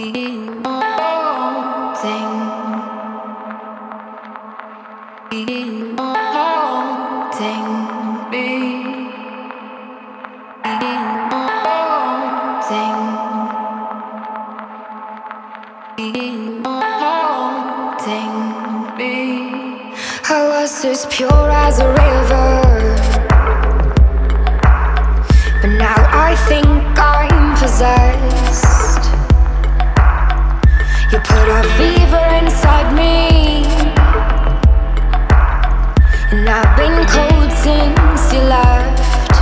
I was as pure as a river, but now I think I'm possessed. You put a fever inside me, and I've been cold since you left.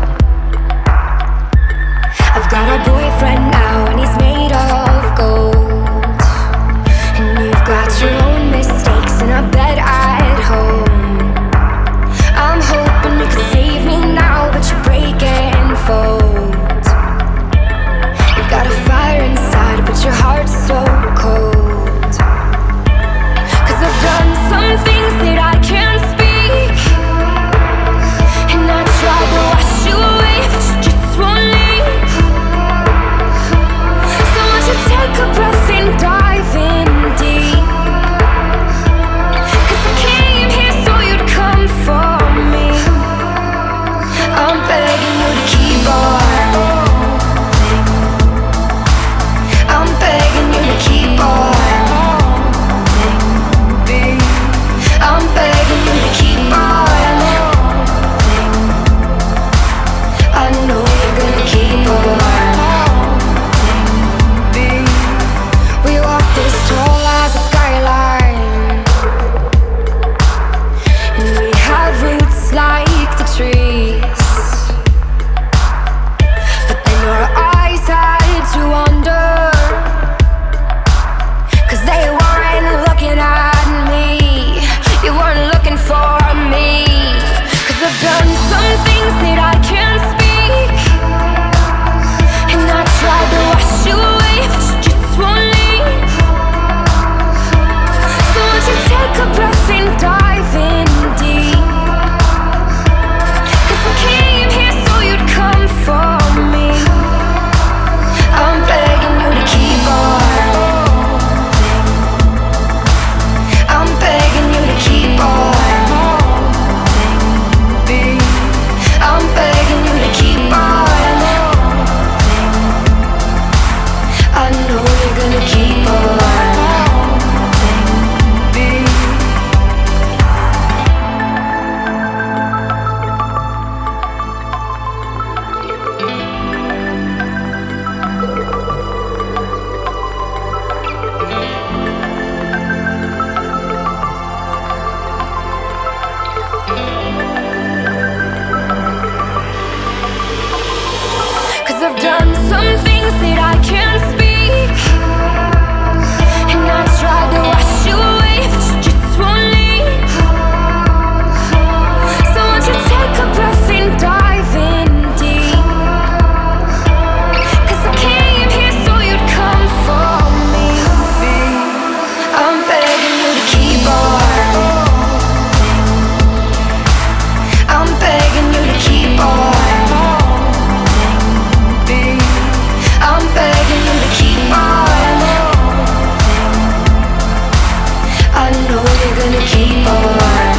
I've got a boyfriend now, and he's made of gold, and you've got your own mistakes in a bed at home. I'm hoping you could save me now, but you break and fold. You've got a fire inside, but your heart's so cold. 'Cause I've done some things that I can't speak, and I tried to wash you away, but you just won't leave. So won't you take a breath and dive in deep? 'Cause I came here so you'd come for me. I'm begging you to keep on. I'm begging you to keep on. I'm begging you to keep on. I know you're gonna keep on. We walk this tall as a skyline, and we have roots like the trees. But then your eyes had to wander, 'cause they weren't looking at me. You weren't looking for me. 'Cause I've done some things that I can't speak, and I tried to wash you away, but you just won't leave. So won't you take a breath and dive in deep? 'Cause I came here so you'd come for me. I'm begging you to keep on. I'm begging you to keep on. I'm begging you to keep on. I know you're gonna keep on. I've done some things that I can't speak, and I tried to wash you away, but you just won't leave. So won't you take a breath and dive in deep? 'Cause I came here so you'd come for me. I'm begging you to keep on. I'm begging you to keep on. I'm begging you to keep on. I know you're gonna keep on.